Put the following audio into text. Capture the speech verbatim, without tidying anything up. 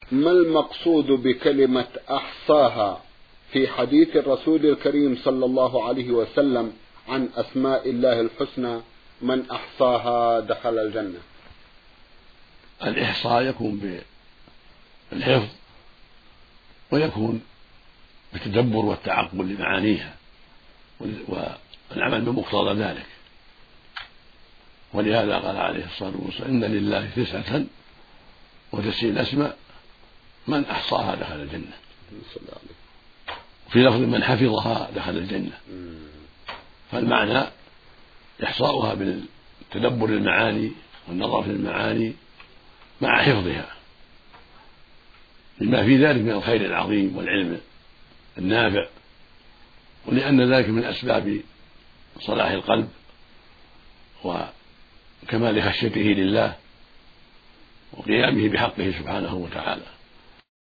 ما المقصود بكلمة أحصاها في حديث الرسول الكريم صلى الله عليه وسلم عن أسماء الله الحسنى من أحصاها دخل الجنة؟ الإحصاء يكون بالحفظ ويكون بالتدبر والتعقل لمعانيها والعمل بمقتضى ذلك، ولهذا قال عليه الصلاة والسلام إن لله تسعة وتسعين اسماء من أحصاها دخل الجنة، في لفظ من حفظها دخل الجنة. فالمعنى إحصاؤها بالتدبر المعاني والنظر في المعاني مع حفظها لما في ذلك من الخير العظيم والعلم النافع، ولأن ذلك من أسباب صلاح القلب وكمال خشيته لله وقيامه بحقه سبحانه وتعالى.